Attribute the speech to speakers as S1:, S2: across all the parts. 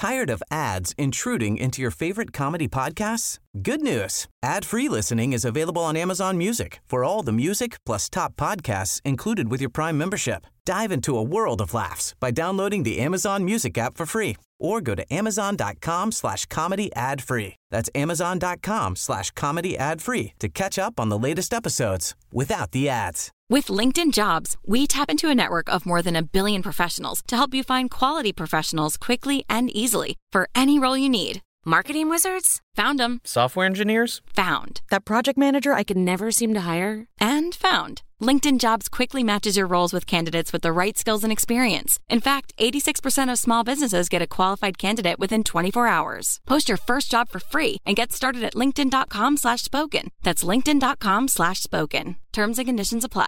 S1: Tired of ads intruding into your favorite comedy podcasts? Good news. Ad-free listening is available on Amazon Music for all the music plus top podcasts included with your Prime membership. Dive into a world of laughs by downloading the Amazon Music app for free or go to amazon.com/comedy ad-free. That's amazon.com/comedy ad-free to catch up on the latest episodes without the ads.
S2: With LinkedIn Jobs, we tap into a network of more than 1 billion professionals to help you find quality professionals quickly and easily for any role you need. Marketing wizards? Found them.
S3: Software engineers?
S2: Found. That project manager I could never seem to hire? And found. LinkedIn Jobs quickly matches your roles with candidates with the right skills and experience. In fact, 86% of small businesses get a qualified candidate within 24 hours. Post your first job for free and get started at linkedin.com/spoken. That's linkedin.com/spoken. Terms and conditions apply.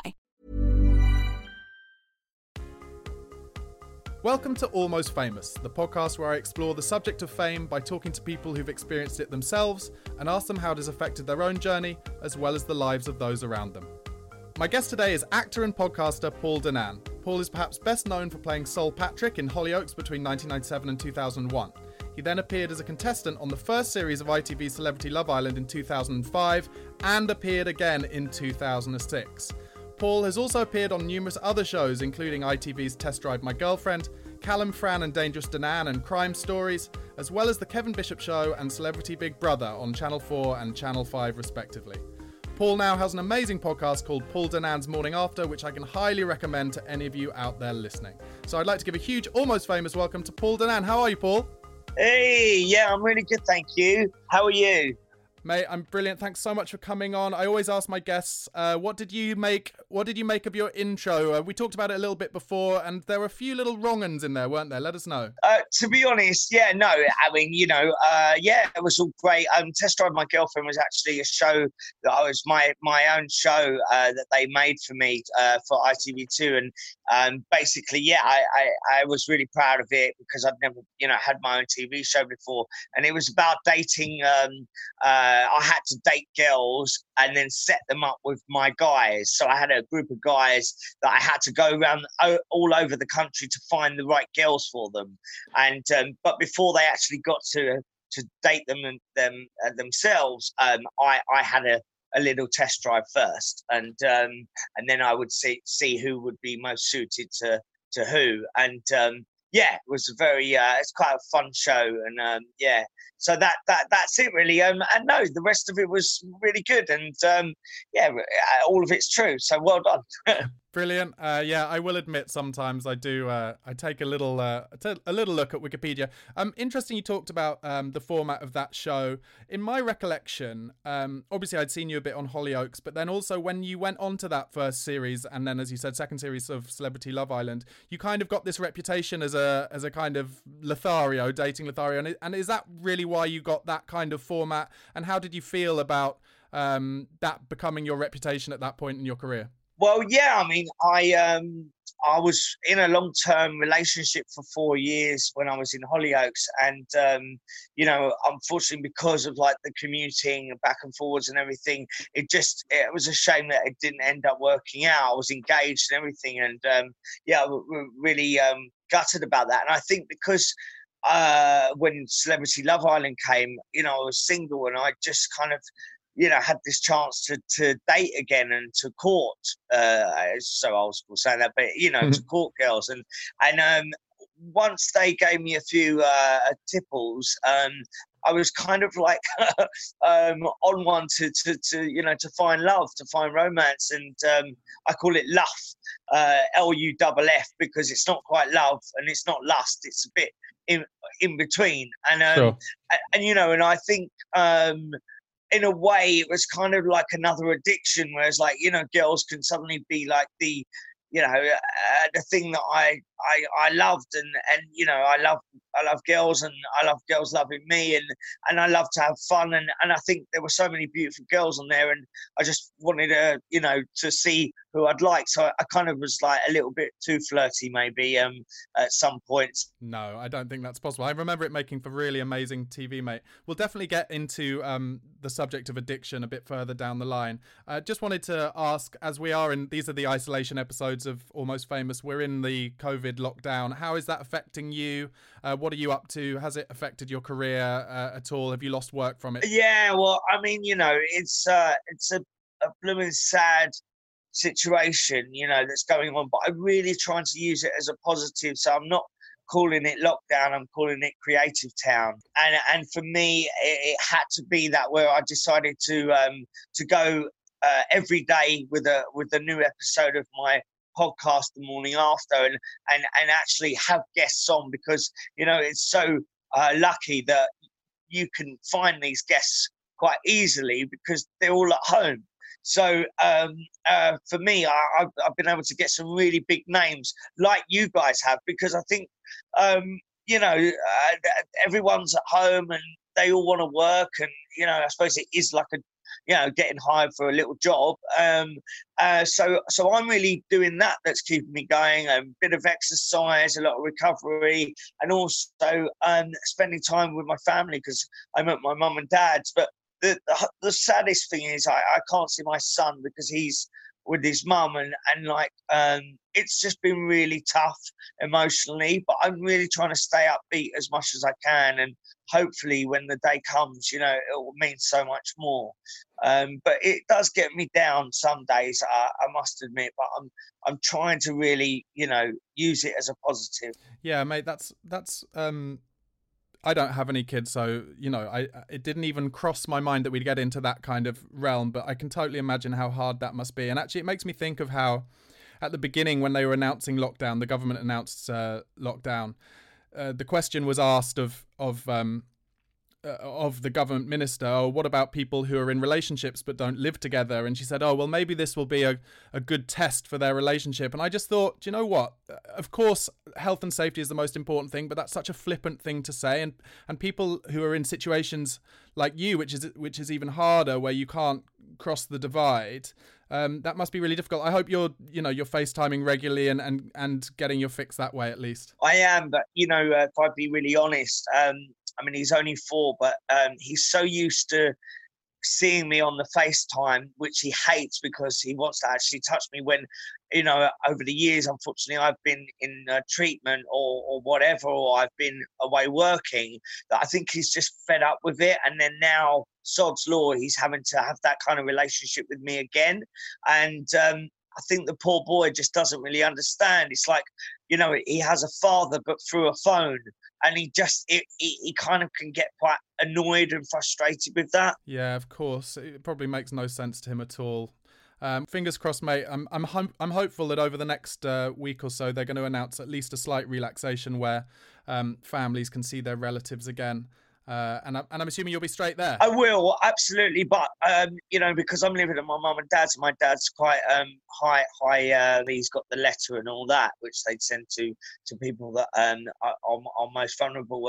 S4: Welcome to Almost Famous, the podcast where I explore the subject of fame by talking to people who've experienced it themselves and ask them how it has affected their own journey, as well as the lives of those around them. My guest today is actor and podcaster Paul Danan. Paul is perhaps best known for playing Sol Patrick in Hollyoaks between 1997 and 2001. He then appeared as a contestant on the first series of ITV's Celebrity Love Island in 2005 and appeared again in 2006. Paul has also appeared on numerous other shows, including ITV's Test Drive My Girlfriend, Callum Fran and Dangerous Danan and Crime Stories, as well as The Kevin Bishop Show and Celebrity Big Brother on Channel 4 and Channel 5 respectively. Paul now has an amazing podcast called Paul Danan's Morning After, which I can highly recommend to any of you out there listening. So I'd like to give a huge Almost Famous welcome to Paul Danan. How are you, Paul?
S5: Hey, yeah, I'm really good, thank you. How are you?
S4: Mate, I'm brilliant. Thanks so much for coming on. I always ask my guests, what did you make of your intro? We talked about it a little bit before, and there were a few little wrong-uns in there, weren't there? Let us know.
S5: To be honest, it was all great. Test Drive My Girlfriend was actually a show that I was my own show that they made for me for ITV2, and basically, I was really proud of it because I'd never, had my own TV show before, and it was about dating. I had to date girls and then set them up with my guys. So I had a group of guys that I had to go around all over the country to find the right girls for them. And but before they actually got to date them themselves, I had a little test drive first, and then I would see who would be most suited to who. And it was a very it's quite a fun show, and so that's it really. And no, the rest of it was really good, and all of it's true. So well done.
S4: Brilliant. I will admit sometimes I do. I take a little look at Wikipedia. Interesting. You talked about the format of that show. In my recollection, obviously I'd seen you a bit on Hollyoaks, but then also when you went on to that first series, and then as you said, second series of Celebrity Love Island, you kind of got this reputation as a kind of Lothario, dating Lothario, and is that really why you got that kind of format? And how did you feel about that becoming your reputation at that point in your career?
S5: Well, I was in a long-term relationship for 4 years when I was in Hollyoaks, and unfortunately, because of like the commuting back and forwards and everything, it was a shame that it didn't end up working out. I was engaged and everything, and we're really gutted about that. And I think because when Celebrity Love Island came, I was single, and I just kind of had this chance to date again and to court. It's so old school saying that, but to court girls, and once they gave me a few tipples, I was kind of like on one to find love, to find romance, and I call it luff, LUFF, because it's not quite love and it's not lust. It's a bit in between, and
S4: sure.
S5: and I think. In a way, it was kind of like another addiction, whereas like, girls can suddenly be like the thing that I loved, and I love girls, and I love girls loving me, and I love to have fun, and I think there were so many beautiful girls on there, and I just wanted to see who I'd like. So I kind of was like a little bit too flirty maybe at some points.
S4: No, I don't think that's possible. I remember it making for really amazing TV, mate. We'll definitely get into the subject of addiction a bit further down the line. Just wanted to ask, as we are these are the isolation episodes of Almost Famous, we're in the COVID COVID lockdown. How is that affecting you? What are you up to? Has it affected your career at all? Have you lost work from it?
S5: Yeah, well, I mean, it's a blooming sad situation, that's going on, but I'm really trying to use it as a positive. So I'm not calling it lockdown, I'm calling it Creative Town. And for me, it had to be that, where I decided to go every day with a new episode of my podcast the morning after, and actually have guests on, because it's so lucky that you can find these guests quite easily because they're all at home. So for me, I've been able to get some really big names like you guys have, because I think, everyone's at home and they all want to work. And, I suppose it is like getting hired for a little job. So I'm really doing that. That's keeping me going. A bit of exercise, a lot of recovery, and also spending time with my family, because I'm at my mum and dad's. But the saddest thing is I can't see my son because he's with his mum, and it's just been really tough emotionally, but I'm really trying to stay upbeat as much as I can, and hopefully when the day comes, it will mean so much more. But it does get me down some days, I must admit, but I'm trying to really, use it as a positive.
S4: Yeah, mate, that's I don't have any kids, so, it didn't even cross my mind that we'd get into that kind of realm, but I can totally imagine how hard that must be. And actually, it makes me think of how, at the beginning, when they were announcing lockdown, the government announced lockdown, the question was asked of the government minister, oh, what about people who are in relationships but don't live together? And she said, oh, well, maybe this will be a good test for their relationship. And I just thought, do you know what? Of course, health and safety is the most important thing, but that's such a flippant thing to say. And people who are in situations like you, which is even harder, where you can't cross the divide, that must be really difficult. I hope you're FaceTiming regularly and getting your fix that way, at least.
S5: I am, but, if I'd be really honest, I mean, he's only 4, but he's so used to seeing me on the FaceTime, which he hates, because he wants to actually touch me when, over the years, unfortunately, I've been in treatment or whatever, or I've been away working, that I think he's just fed up with it. And then now, sod's law, he's having to have that kind of relationship with me again. And I think the poor boy just doesn't really understand. It's like, he has a father, but through a phone. And he kind of can get quite annoyed and frustrated with that.
S4: Yeah, of course. It probably makes no sense to him at all. Fingers crossed, mate. I'm hopeful that over the next week or so, they're going to announce at least a slight relaxation where families can see their relatives again. And I'm assuming you'll be straight there.
S5: I will, absolutely. But, because I'm living at my mum and dad's, my dad's quite high. He's got the letter and all that, which they'd send to people that are most vulnerable.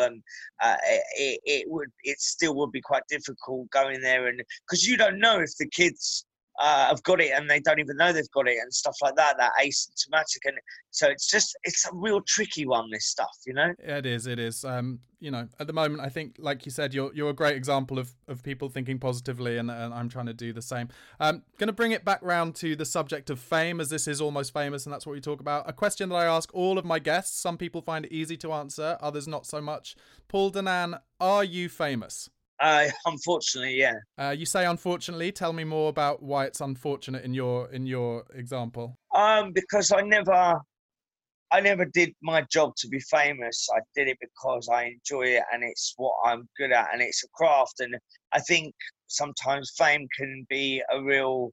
S5: It still would be quite difficult going there, and because you don't know if the kids have got it and they don't even know they've got it and stuff like that, that asymptomatic. And so it's a real tricky one, this stuff,
S4: It is. At the moment, I think, like you said, you're a great example of people thinking positively, and I'm trying to do the same. Going to bring it back round to the subject of fame, as this is Almost Famous, and that's what we talk about. A question that I ask all of my guests. Some people find it easy to answer, others not so much. Paul Danan, are you famous?
S5: Unfortunately, yeah.
S4: You say unfortunately. Tell me more about why it's unfortunate in your example.
S5: Because I never did my job to be famous. I did it because I enjoy it, and it's what I'm good at, and it's a craft. And I think sometimes fame can be a real,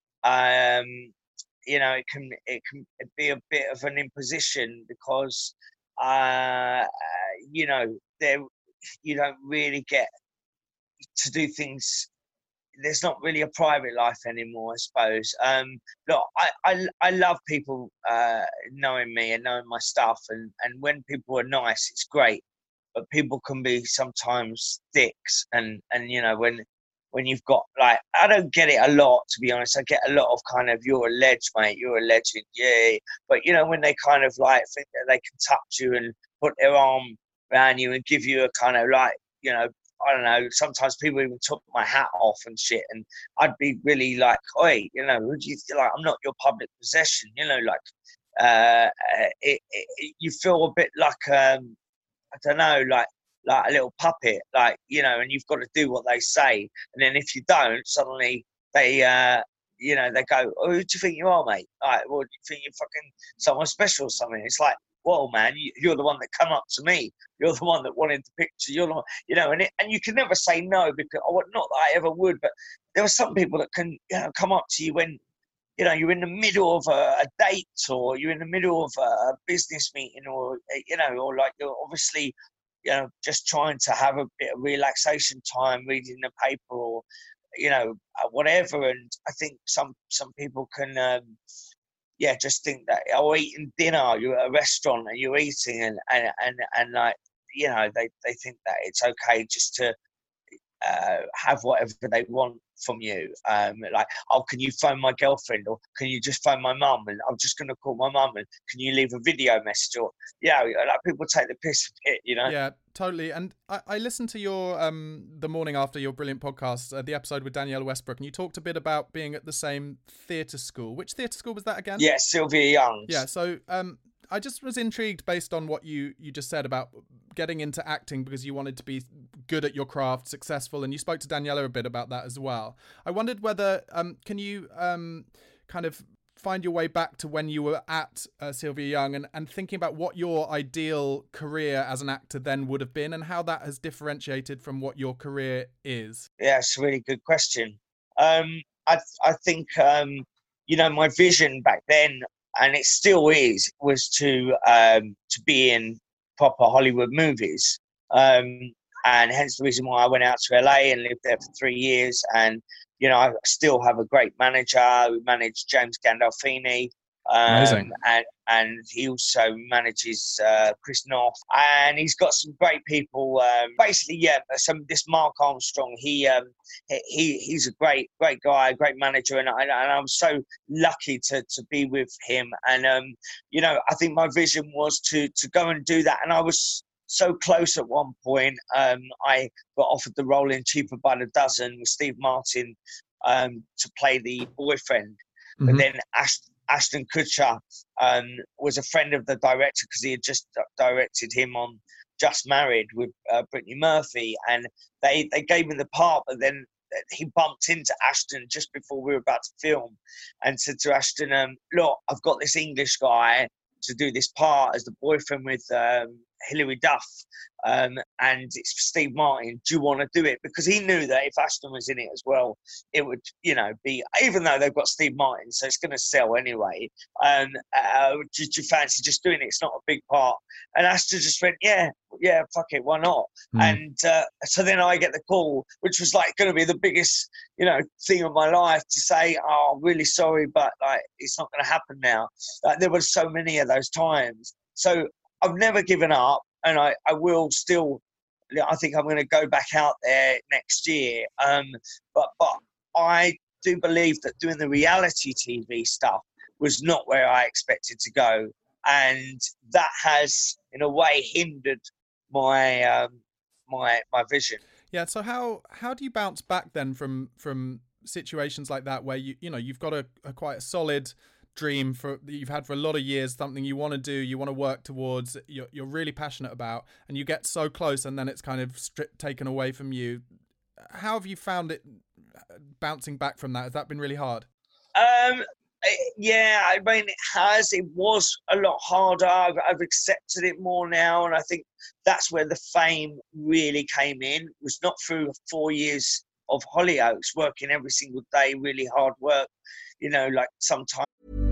S5: it can be a bit of an imposition, because you don't really get to do things. There's not really a private life anymore, I suppose. Look, I love people knowing me and knowing my stuff, and when people are nice, it's great. But people can be sometimes dicks, and when you've got, like, I don't get it a lot, to be honest. I get a lot of kind of, you're a ledge, mate, you're a legend, yeah. But when they kind of like think that they can touch you and put their arm around you and give you a kind of like, I don't know, sometimes people even took my hat off and shit, and I'd be really like, oi, would you, like, I'm not your public possession, like, you feel a bit like I don't know, like a little puppet, like, you know, and you've got to do what they say, and then if you don't, suddenly they you know, they go, "Oh, who do you think you are, mate? Like, well, do you think you're fucking someone special or something?" It's like, whoa, man, you're the one that come up to me. You're the one that wanted the picture. You're the one, you know, and you can never say no, because not that I ever would, but there are some people that can, you know, come up to you when, you know, you're in the middle of a date, or you're in the middle of a business meeting, or, you know, or like you're obviously, you know, just trying to have a bit of relaxation time, reading the paper, or, you know, whatever. And I think some people can, just think that, or eating dinner, you're at a restaurant and you're eating, and like, you know, they think that it's okay just to have whatever they want from you. Like, oh, can you phone my girlfriend, or can you just phone my mum, and I'm just going to call my mum, and can you leave a video message? Or, yeah, like, people take the piss a bit, you know?
S4: Yeah, totally. And I listened to your the morning after your brilliant podcast, the episode with Danielle Westbrook, and you talked a bit about being at the same theatre school. Which theatre school was that again?
S5: Yeah, Sylvia Young's.
S4: Yeah, so I just was intrigued based on what you just said about getting into acting because you wanted to be good at your craft, successful, and you spoke to Daniela a bit about that as well. I wondered whether, can you kind of find your way back to when you were at Sylvia Young, and thinking about what your ideal career as an actor then would have been, and how that has differentiated from what your career is?
S5: Yeah, it's a really good question. I think, you know, my vision back then, and it still is, was to be in proper Hollywood movies. And hence the reason why I went out to LA and lived there for 3 years. And, you know, I still have a great manager who managed James Gandolfini.
S4: Amazing.
S5: And he also manages Chris Noth, and he's got some great people. Basically, yeah. This Mark Armstrong, he's a great guy, great manager, and I'm so lucky to be with him. And you know, I think my vision was to go and do that, and I was so close at one point. I got offered the role in Cheaper by the Dozen with Steve Martin to play the boyfriend, but then Ashton Kutcher was a friend of the director because he had just directed him on Just Married with Brittany Murphy, and they gave me the part, but then he bumped into Ashton just before we were about to film and said to Ashton, look, I've got this English guy to do this part as the boyfriend with Hilary Duff, and it's Steve Martin. Do you want to do it? Because he knew that if Ashton was in it as well, it would, you know, be, even though they've got Steve Martin, so it's going to sell anyway. Do you fancy just doing it? It's not a big part. And Ashton just went, yeah, fuck it, why not? And so then I get the call, which was like going to be the biggest, you know, thing of my life, to say, oh, I'm really sorry, but like, it's not going to happen now. There were so many of those times. So I've never given up, and I will still. I think I'm going to go back out there next year. But I do believe that doing the reality TV stuff was not where I expected to go, and that has, in a way, hindered my my vision.
S4: Yeah. So how do you bounce back then from situations like that, where you know you've got a quite a solid dream that you've had for a lot of years, something you want to do, you want to work towards, you're really passionate about, and you get so close and then it's kind of taken away from you. How have you found it bouncing back from that? Has that been really hard?
S5: Yeah, I mean, it has. It was a lot harder. I've accepted it more now, and I think that's where the fame really came in. It was not through 4 years of Hollyoaks, working every single day, really hard work, you know, like sometimes.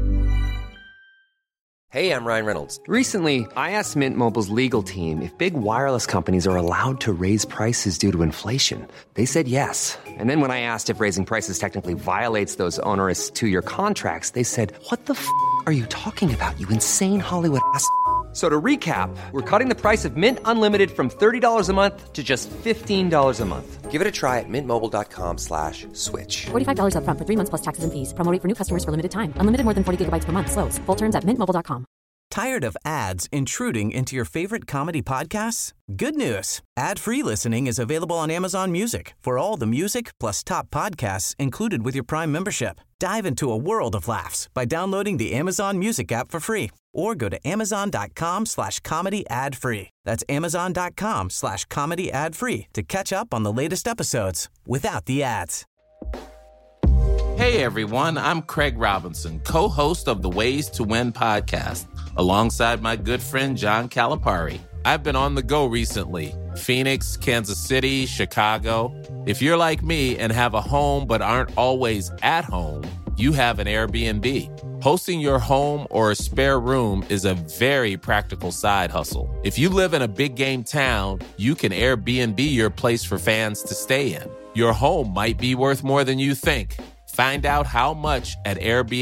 S3: Hey, I'm Ryan Reynolds. Recently, I asked Mint Mobile's legal team if big wireless companies are allowed to raise prices due to inflation. They said yes. And then when I asked if raising prices technically violates those onerous 2-year contracts, they said, what the f*** are you talking about, you insane Hollywood ass f- So to recap, we're cutting the price of Mint Unlimited from $30 a month to just $15 a month. Give it a try at mintmobile.com/switch.
S6: $45 up front for 3 months plus taxes and fees. Promo rate for new customers for limited time. Unlimited more than 40 gigabytes per month. Slows full terms at mintmobile.com.
S1: Tired of ads intruding into your favorite comedy podcasts? Good news. Ad-free listening is available on Amazon Music for all the music plus top podcasts included with your Prime membership. Dive into a world of laughs by downloading the Amazon Music app for free or go to amazon.com/comedy ad-free. That's amazon.com/comedy ad-free to catch up on the latest episodes without the ads.
S6: Hey everyone, I'm Craig Robinson, co-host of the Ways to Win podcast, alongside my good friend John Calipari. I've been on the go recently. Phoenix, Kansas City, Chicago. If you're like me and have a home but aren't always at home, you have an Airbnb. Hosting your home or a spare room is a very practical side hustle. If you live in a big game town, you can Airbnb your place for fans to stay in. Your home might be worth more than you think. Find out how much at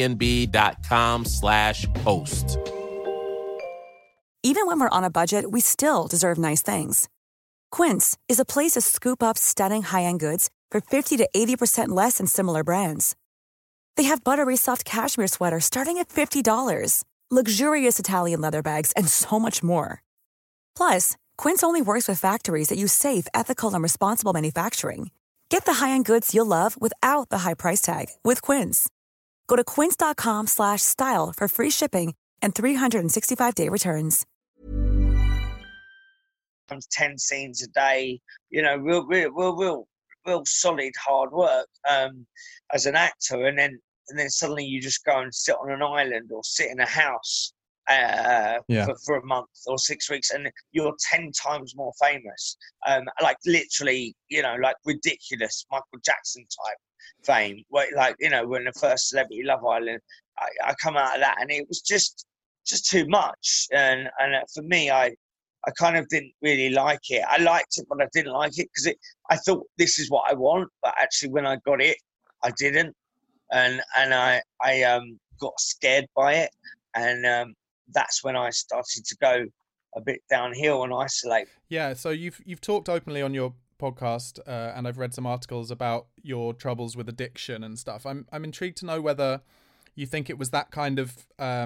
S6: airbnb.com/host.
S7: Even when we're on a budget, we still deserve nice things. Quince is a place to scoop up stunning high-end goods for 50 to 80% less than similar brands. They have buttery soft cashmere sweaters starting at $50, luxurious Italian leather bags, and so much more. Plus, Quince only works with factories that use safe, ethical, and responsible manufacturing. Get the high-end goods you'll love without the high price tag with Quince. Go to quince.com/style for free shipping and 365-day returns.
S5: 10 scenes a day, real solid hard work as an actor, and then suddenly you just go and sit on an island or sit in a house for a month or 6 weeks, and you're 10 times more famous. Like literally, like ridiculous Michael Jackson type fame. When the first Celebrity Love Island, I come out of that, and it was just too much. And for me, I kind of didn't really like it. I liked it, but I didn't like it because I thought this is what I want. But actually, when I got it, I didn't, and I got scared by it, and that's when I started to go a bit downhill and isolate.
S4: Yeah, so you've talked openly on your podcast, and I've read some articles about your troubles with addiction and stuff. I'm intrigued to know whether you think it was that kind of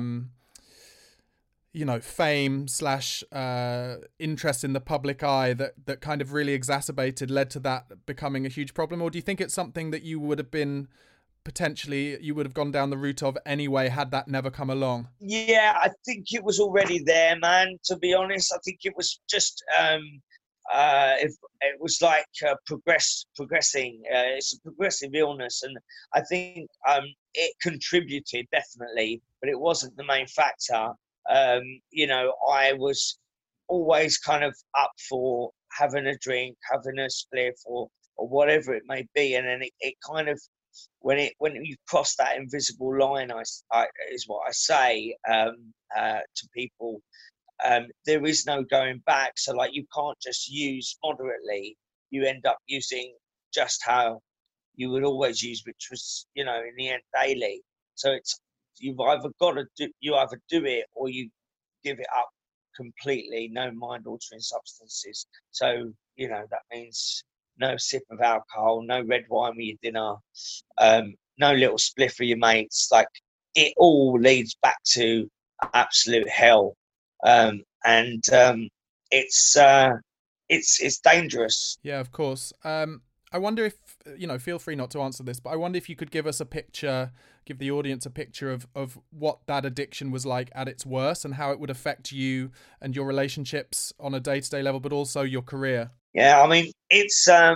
S4: fame / interest in the public eye that kind of really led to that becoming a huge problem, or do you think it's something that you would have gone down the route of anyway had that never come along?
S5: Yeah, I think it was already there, man. To be honest, I think it was just it was like progressing. It's a progressive illness, and I think it contributed definitely, but it wasn't the main factor. I was always kind of up for having a drink, having a spliff, or whatever it may be, and then it kind of when you cross that invisible line, I is what I say to people. There is no going back. So like you can't just use moderately. You end up using just how you would always use, which was in the end daily. So you either do it or you give it up completely. No mind altering substances. So that means no sip of alcohol, no red wine with your dinner, no little spliff for your mates. Like it all leads back to absolute hell, and it's dangerous.
S4: Yeah, of course. I wonder if feel free not to answer this, but I wonder if you could give us give the audience a picture of what that addiction was like at its worst and how it would affect you and your relationships on a day-to-day level, but also your career.
S5: Yeah, I mean, it's a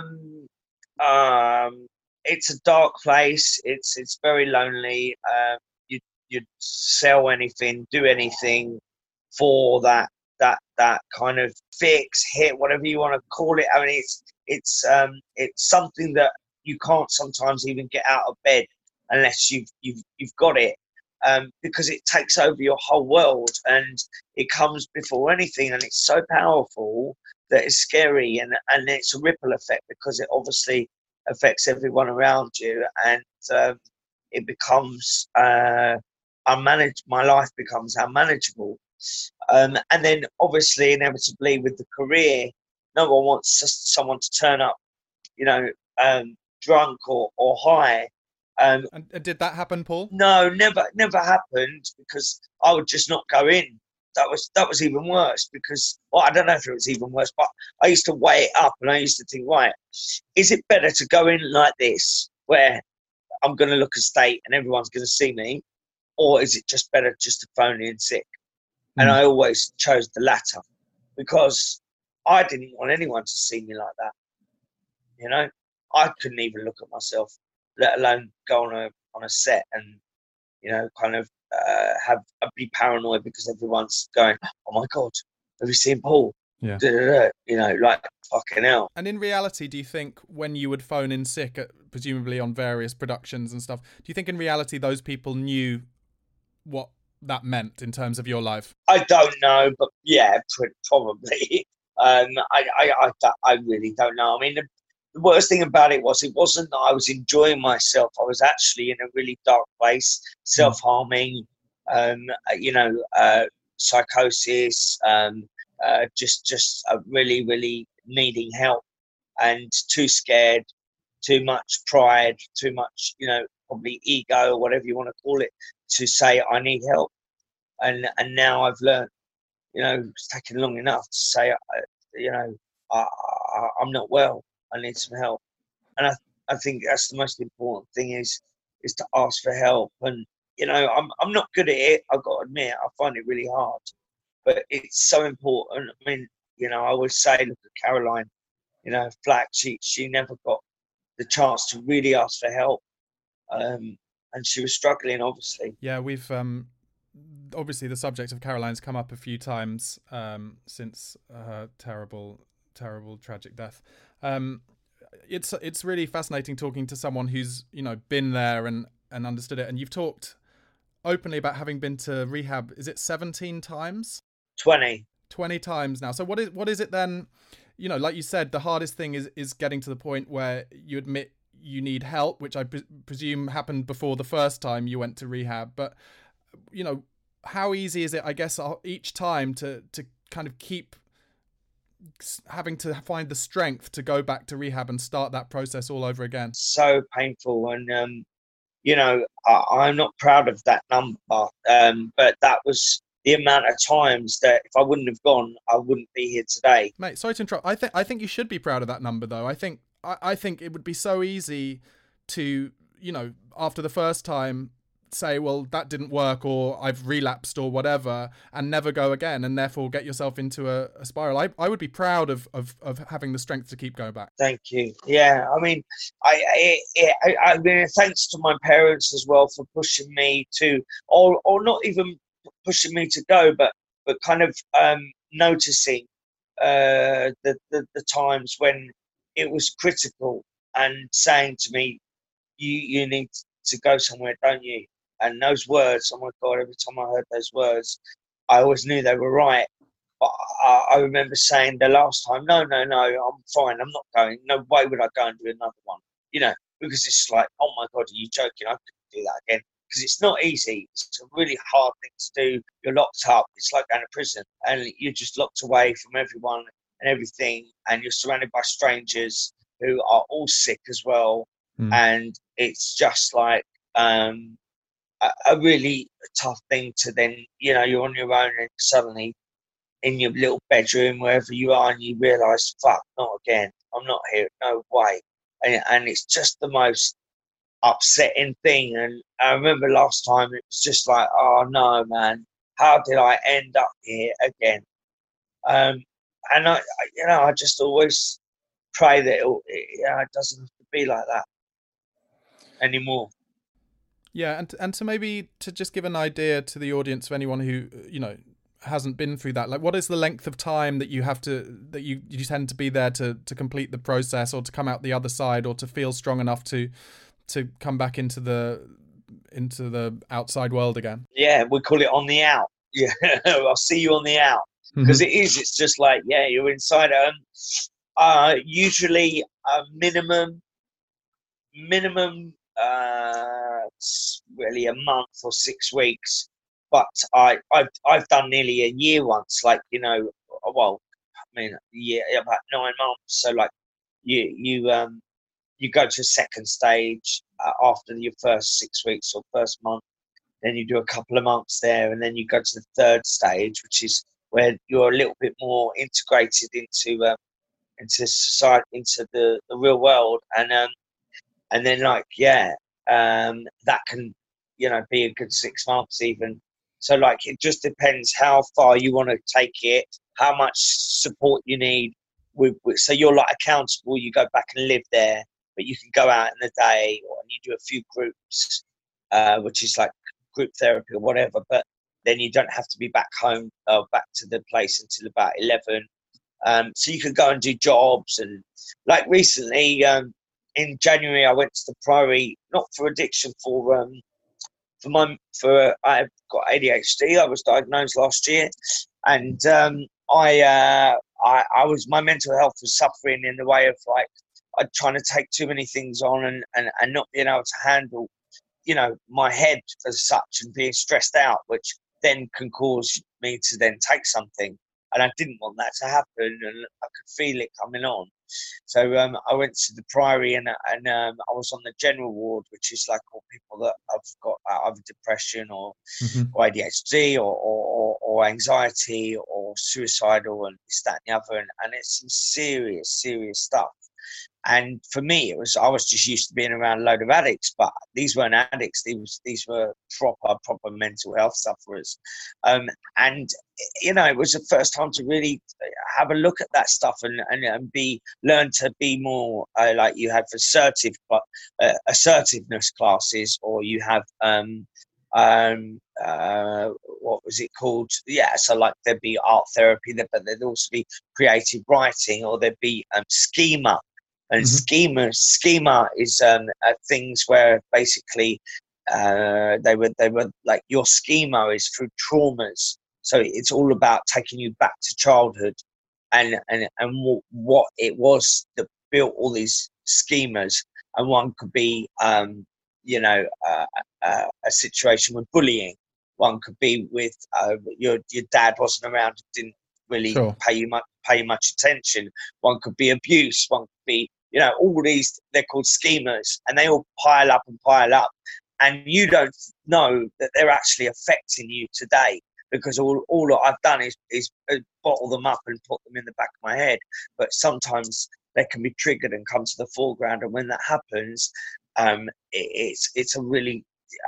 S5: dark place. It's very lonely. You'd sell anything, do anything for that kind of fix, hit, whatever you want to call it. I mean, it's something that you can't sometimes even get out of bed unless you've got it, because it takes over your whole world and it comes before anything, and it's so powerful that it's scary, and it's a ripple effect because it obviously affects everyone around you, and it becomes unmanageable. My life becomes unmanageable, and then obviously inevitably with the career, no one wants someone to turn up, drunk or high.
S4: And did that happen, Paul?
S5: No, never happened, because I would just not go in. that was even worse because, well, I don't know if it was even worse, but I used to weigh it up and I used to think, right, is it better to go in like this where I'm going to look a state and everyone's going to see me, or is it just better just to phone in sick? And I always chose the latter because I didn't want anyone to see me like that. You know, I couldn't even look at myself, let alone go on a set and, you know, kind of be paranoid because everyone's going, oh my God, have you seen Paul?
S4: Yeah.
S5: You know, like fucking hell.
S4: And in reality, do you think when you would phone in sick, presumably on various productions and stuff, do you think in reality those people knew what that meant in terms of your life?
S5: I don't know, but yeah, probably. I really don't know. I mean, the worst thing about it wasn't that I was enjoying myself. I was actually in a really dark place, self-harming, you know, psychosis, just really, really needing help and too scared, too much pride, too much, you know, probably ego or whatever you want to call it, to say I need help. And now I've learned, you know, it's taken long enough to say, you know, I'm not well. I need some help. And I think that's the most important thing is to ask for help. And, you know, I'm not good at it. I've got to admit, I find it really hard. But it's so important. I mean, you know, I always say, look at Caroline, you know, Flack, she never got the chance to really ask for help. And she was struggling, obviously.
S4: Yeah, we've obviously the subject of Caroline's come up a few times since her terrible, tragic death. It's really fascinating talking to someone who's, you know, been there and understood it. And you've talked openly about having been to rehab. Is it 17 times? 20 times now. So what is it then? You know, like you said, the hardest thing is getting to the point where you admit you need help, which I presume happened before the first time you went to rehab. But, you know, how easy is it, I guess, each time to kind of keep having to find the strength to go back to rehab and start that process all over again?
S5: So painful. And, you know, I'm not proud of that number, but that was the amount of times that if I wouldn't have gone, I wouldn't be here today.
S4: Mate, sorry to interrupt. I think you should be proud of that number, though. I think it would be so easy to, you know, after the first time, say, well, that didn't work, or I've relapsed or whatever, and never go again, and therefore get yourself into a spiral. I would be proud of having the strength to keep going back.
S5: Thank you. Yeah, I mean, I mean, thanks to my parents as well for pushing me to, or not even pushing me to go, but kind of noticing the times when it was critical and saying to me, you need to go somewhere, don't you? And those words, oh my God, every time I heard those words, I always knew they were right. But I remember saying the last time, no, I'm fine, I'm not going. No way would I go and do another one. You know, because it's like, oh my God, are you joking? I couldn't do that again. Because it's not easy. It's a really hard thing to do. You're locked up. It's like going to prison. And you're just locked away from everyone and everything. And you're surrounded by strangers who are all sick as well. And it's just like a really tough thing to then, you know, you're on your own and suddenly in your little bedroom, wherever you are, and you realise, fuck, not again. I'm not here. No way. And it's just the most upsetting thing. And I remember last time it was just like, oh no, man, how did I end up here again? And I just always pray that it doesn't have to be like that anymore.
S4: Yeah, and to maybe to just give an idea to the audience, of anyone who, you know, hasn't been through that, like, what is the length of time that you tend to be there to complete the process, or to come out the other side, or to feel strong enough to come back into the outside world again?
S5: Yeah, we call it on the out. Yeah, I'll see you on the out, because it's just like, yeah, you're inside. Usually minimum really a month or 6 weeks, but I've done nearly a year once, like, you know, well, I mean, yeah, about 9 months. So like you go to a second stage after your first 6 weeks or first month, then you do a couple of months there, and then you go to the third stage, which is where you're a little bit more integrated into society, into the real world, and then that can be a good 6 months even. So it just depends how far you want to take it, how much support you need. So you're accountable. You go back and live there, but you can go out in the day, and you do a few groups, which is like group therapy or whatever. But then you don't have to be back home, back to the place until about 11. So you can go and do jobs, and recently in January I went to the Priory, not for addiction, I've got ADHD. I was diagnosed last year, and my mental health was suffering in the way of I'm trying to take too many things on and not being able to handle, my head as such, and being stressed out, which then can cause me to then take something. And I didn't want that to happen, and I could feel it coming on. So I went to the Priory, and I was on the general ward, which is all people that have got either depression or ADHD or anxiety or suicidal and this, that, and the other. And it's some serious stuff. And for me, I was just used to being around a load of addicts, but these weren't addicts. These were proper mental health sufferers. And it was the first time to really have a look at that stuff and learn to be more you have assertiveness classes, or you have what was it called? Yeah, so there'd be art therapy, but there'd also be creative writing, or there'd be schema. And schema is things where basically they were your schema is through traumas. So it's all about taking you back to childhood and what it was that built all these schemas. And one could be a situation with bullying. One could be with your dad wasn't around, didn't really pay you much attention. One could be abuse. One could be all these, they're called schemas, and they all pile up, and you don't know that they're actually affecting you today, because all I've done is bottle them up and put them in the back of my head. But sometimes they can be triggered and come to the foreground, and when that happens, it's a really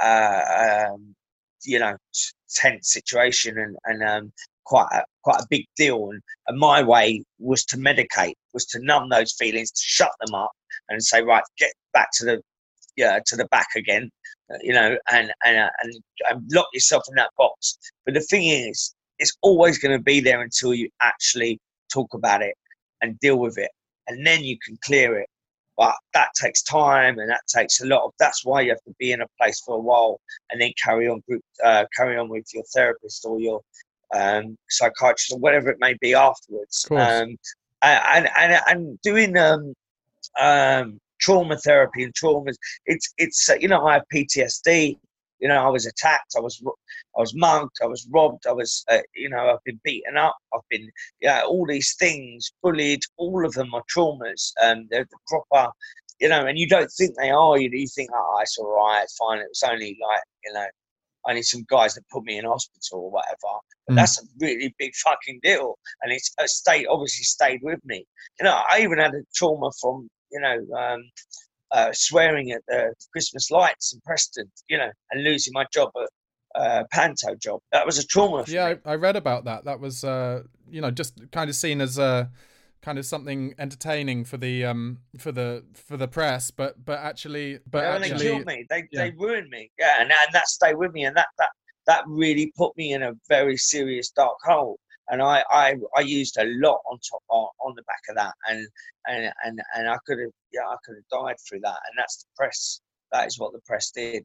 S5: tense situation and quite a big deal. And my way was to medicate, was to numb those feelings, to shut them up, and say, right, get back to the back again, and lock yourself in that box. But the thing is, it's always going to be there until you actually talk about it and deal with it, and then you can clear it. But that takes time, and that takes a lot of. That's why you have to be in a place for a while, and then carry on with your therapist or your psychiatrist or whatever it may be afterwards. And doing trauma therapy and traumas. It's I have PTSD. I was attacked. I was mugged. I was robbed. I was I've been beaten up. I've been all these things, bullied. All of them are traumas. They're the proper, and you don't think they are. You think, oh, it's all right, it's fine. It was only only some guys that put me in hospital or whatever. But that's a really big fucking deal, and it's obviously stayed with me. I even had a trauma from swearing at the Christmas lights in Preston, and losing my job at Panto job. That was a trauma for me.
S4: I read about that. That was just kind of seen as a kind of something entertaining for the press, but actually
S5: they killed me. They ruined me. Yeah, and that stayed with me, and that really put me in a very serious dark hole. And I used a lot on the back of that, and I could have died through that. And that's the press. That is what the press did.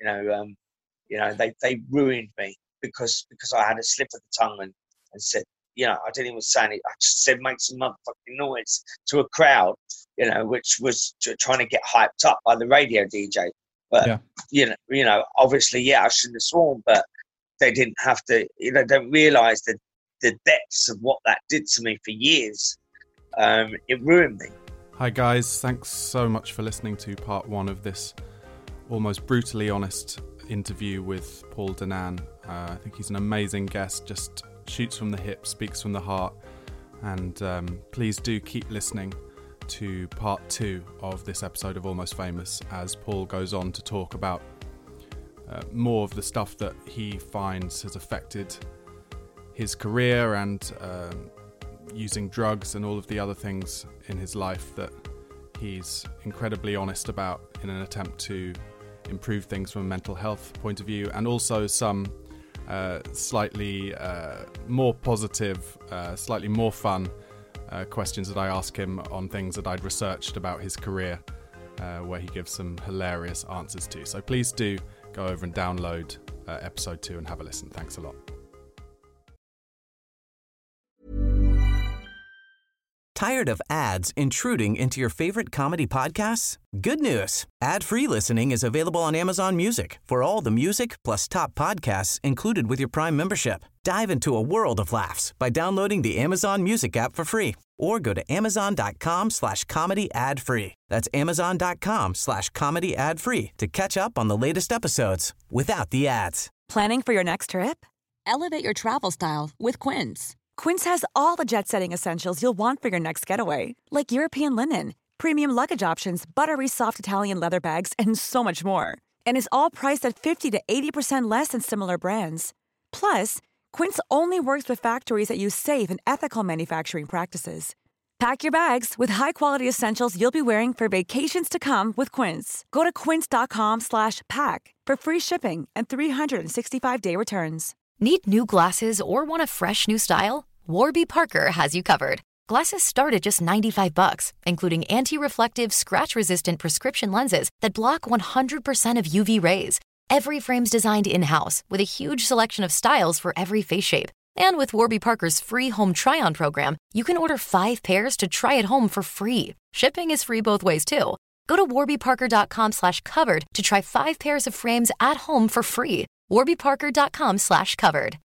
S5: They ruined me because I had a slip of the tongue and said, I didn't even say anything. I just said, make some motherfucking noise to a crowd, which was trying to get hyped up by the radio DJ. But, obviously, I shouldn't have sworn, but they didn't have to, don't realise the depths of what that did to me for years. It ruined me.
S4: Hi, guys. Thanks so much for listening to part one of this almost brutally honest interview with Paul Danan. I think he's an amazing guest, just shoots from the hip, speaks from the heart, and please do keep listening to part 2 of this episode of Almost Famous as Paul goes on to talk about more of the stuff that he finds has affected his career and using drugs and all of the other things in his life that he's incredibly honest about in an attempt to improve things from a mental health point of view, and also some slightly more positive, slightly more fun questions that I ask him on things that I'd researched about his career, where he gives some hilarious answers to. So please do go over and download episode 2 and have a listen. Thanks a lot.
S1: Tired of ads intruding into your favorite comedy podcasts? Good news. Ad-free listening is available on Amazon Music for all the music plus top podcasts included with your Prime membership. Dive into a world of laughs by downloading the Amazon Music app for free or go to amazon.com/comedy ad-free. That's amazon.com/comedy ad-free to catch up on the latest episodes without the ads.
S7: Planning for your next trip?
S2: Elevate your travel style with Quince.
S7: Quince has all the jet-setting essentials you'll want for your next getaway, like European linen, premium luggage options, buttery soft Italian leather bags, and so much more. And is all priced at 50 to 80% less than similar brands. Plus, Quince only works with factories that use safe and ethical manufacturing practices. Pack your bags with high-quality essentials you'll be wearing for vacations to come with Quince. Go to quince.com/pack for free shipping and 365-day returns.
S8: Need new glasses or want a fresh new style? Warby Parker has you covered. Glasses start at just $95, including anti-reflective, scratch-resistant prescription lenses that block 100% of UV rays. Every frame's designed in-house with a huge selection of styles for every face shape. And with Warby Parker's free home try-on program, you can order 5 pairs to try at home for free. Shipping is free both ways, too. Go to warbyparker.com/covered to try 5 pairs of frames at home for free. warbyparker.com/covered.